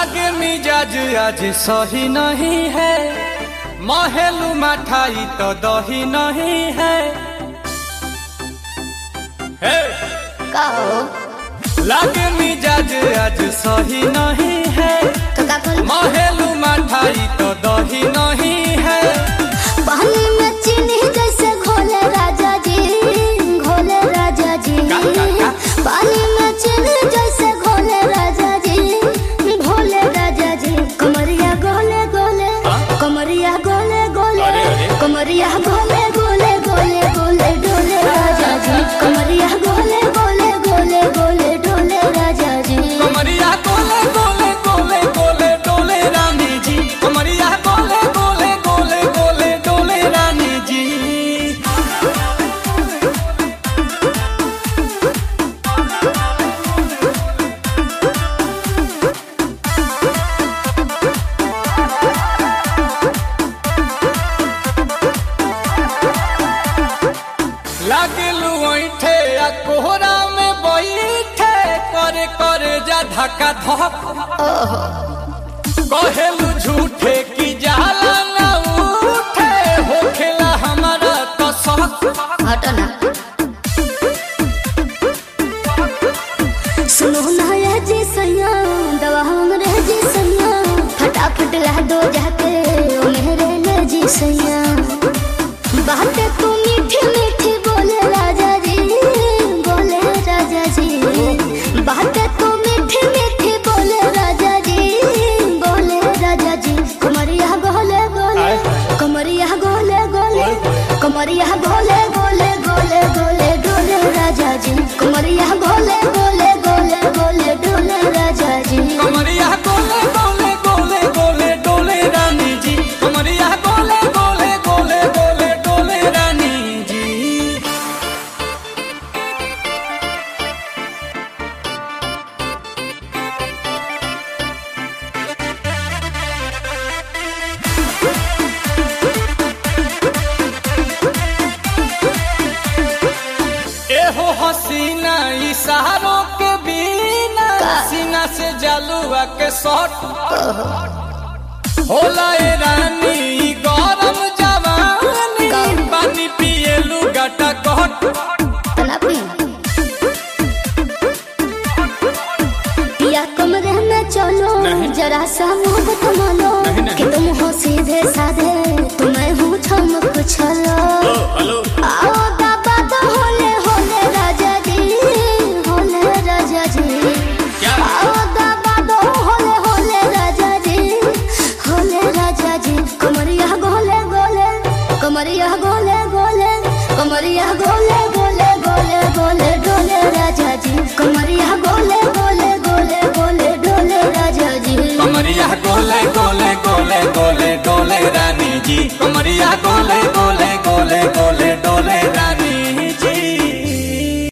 लागे मिजाज आज सही नहीं है, महलू मठाई तो दही नहीं है। लागे मिजाज आज सही नहीं है, महलू मठाई तो दही नहीं है। पानी में चीनी जैसे घोले राजा जी, घोले राजा जी। पानी में चीनी जैसे घोले राजा जी, घोले राजा जी। कमरिया गोले गोले, कमरिया गोले गोले, कमरिया गोले गोले गोले गोले डोले राजा जी। कमरिया गोले गोले गोले गोले डोले राजा जी। कमरिया गोले गोले गोले गोले डोले रानी जी। कमरिया गोले गोले गोले गोले डोले रानी जी। लागलू ऐठे आ कोहरा में बैठे, करे करे जा धक्का धक। कहेलू झूठे की जाला ना उठे, होखेला हमारा तो शक। हटना सुनो ना ये जी सैया, दवा हमरे जी सैया। फटाफट ला दो जाके ओ मेरे ले जी सैया। बातें तू मीठी मीठी बोले राजा जी, बोले राजा जी। बातें तू मीठी मीठी बोले राजा जी, बोले राजा जी। कमरिया गोले गोले, कमरिया गोले गोले, कमरिया गोले गोले गोले गोले डोले राजा जी। कमरिया गोले गोले गोले गोले डोले राजा जी। कमरिया गोले गोले गोले गोले डोले रानी जी। कमरिया गोले गोले गोले गोले डोले रानी जी। एहो हसीना इशारों के बिना, सीना से जलुआ के शॉट होला ए रानी गरम जवानी। पानी पिए लुगाटा कट या कमरे में चलो, जरा सा मुँह थमालो। कि तुम हो सीधे साधे, तुम्हें हूँ ठमक छलो। आओ बाबा तो होले होले राजा जी, होले राजा जी। आओ बाबा तो होले होले राजा जी, होले राजा जी। कमरिया गोले गोले, कमरिया गोले गोले, कमरिया गोले गोले गोले गोले डोले राजा जी। कमरिया गोले गोले गोले गोले डोले राजा जी। कमरिया गोले गोले गोले गोले डोले रानी जी।